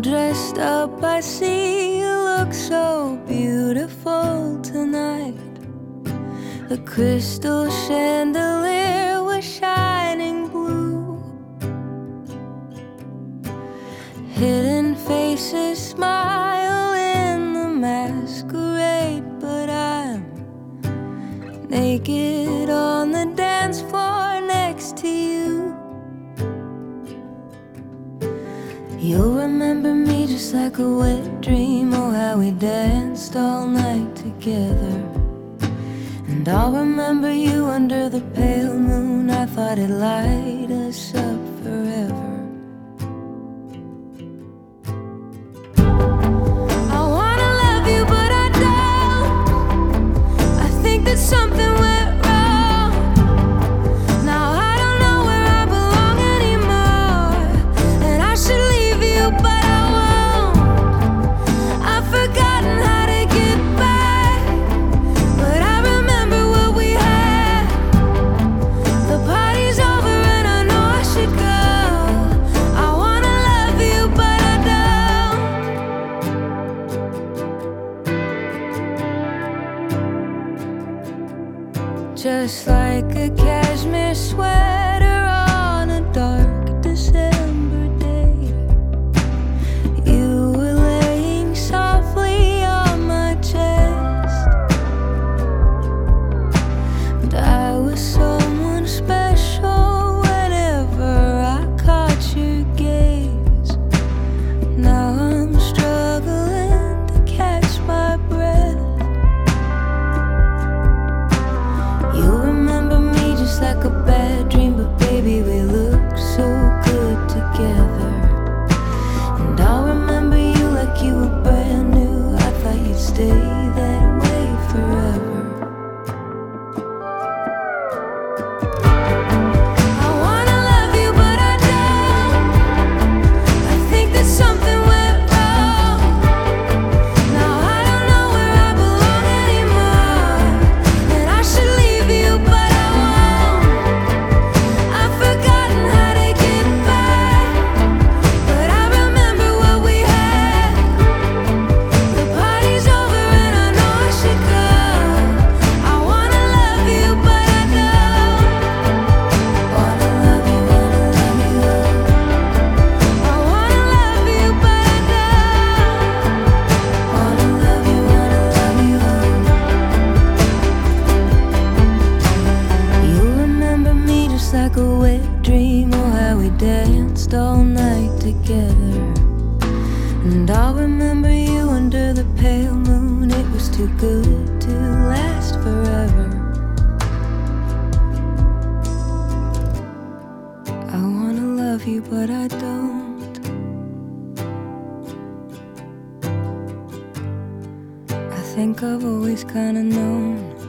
all dressed up, I see you look so beautiful tonight. The crystal chandelier was shining blue. Hidden faces smile in the masquerade, but I'm naked on the dance floor next to you. You'll remember me just like a wet dream. Oh, how we danced all night together. And I'll remember you under the pale moon. I thought it'd light us up forever. I wanna love you, but I don't. I think that something went wrong. Now I don't know where I belong anymore, and I should leave you, but I won't. I've forgotten how to get back, but I remember what we had. The party's over and I know I should go. I wanna love you, but I don't. Just like a cashmere sweater on a dark December day, you were laying softly on my chest. And I was someone special whenever I caught your gaze. Now I'm struggling to catch my breath. You remember me just like a bad dream, but baby, we look so good together. And I'll remember you like you were brand new. I thought you'd stay that way forever. I wanna love you, but I don't. I think that something went wrong. Now I don't know where I belong anymore, and I should leave you, but I won't. I've forgotten how to get back, but I remember what we had. The party's over and I know I should go. I wanna love you, but I don't. Wanna love you, wanna love you. I wanna love you, but I don't. Wanna love you, wanna love you. You remember me just like a wet dream. Oh, how we danced all night together. And I'll remember you under the pale moon. It was too good to last forever. I wanna love you, but I don't. I think I've always kinda known